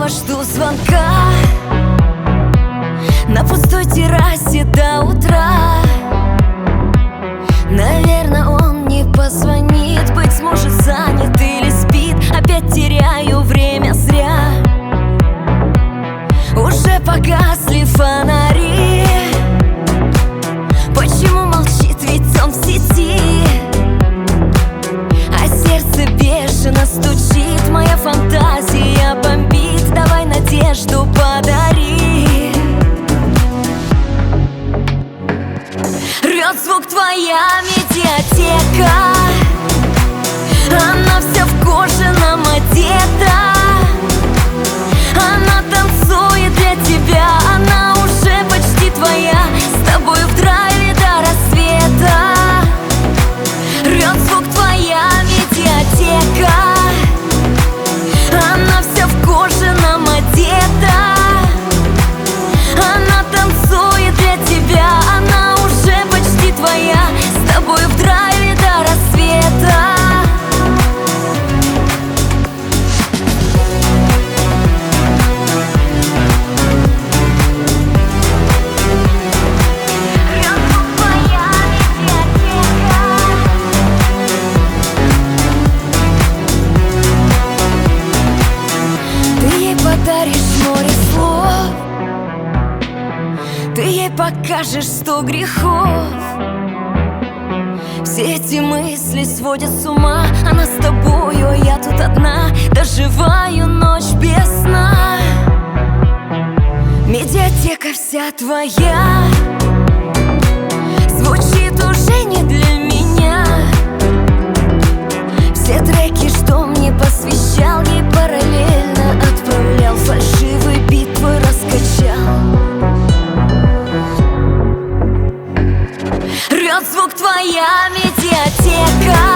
снова жду звонка на пустой террасе до утра. Наверное, он не позвонит, быть может, занят или спит. Опять теряю время зря. Уже погасли фонари. Почему молчит, ведь он в сети? А сердце бешено стучит, моя фантазия бомбит. Давай надежду подари. Рвет звук твоя медиатека, она вся в кожаном одета. Она танцует для тебя, она уже почти твоя. С тобой в драйве до рассвета. Рвет звук твоя медиатека, она вся в кожаном одета. Она танцует для тебя, она уже почти твоя. С тобой в драйве до рассвета. Подаришь море слов, ты ей покажешь 100 грехов. Все эти мысли сводят с ума. Она с тобою, а я тут одна. Доживаю ночь без сна. Медиатека вся твоя звучит уже не для меня. Все треки, что мне посвящал, ей параллельно отправлял. Фальшивый бит твой раскачал. Рвет звук твоя медиатека,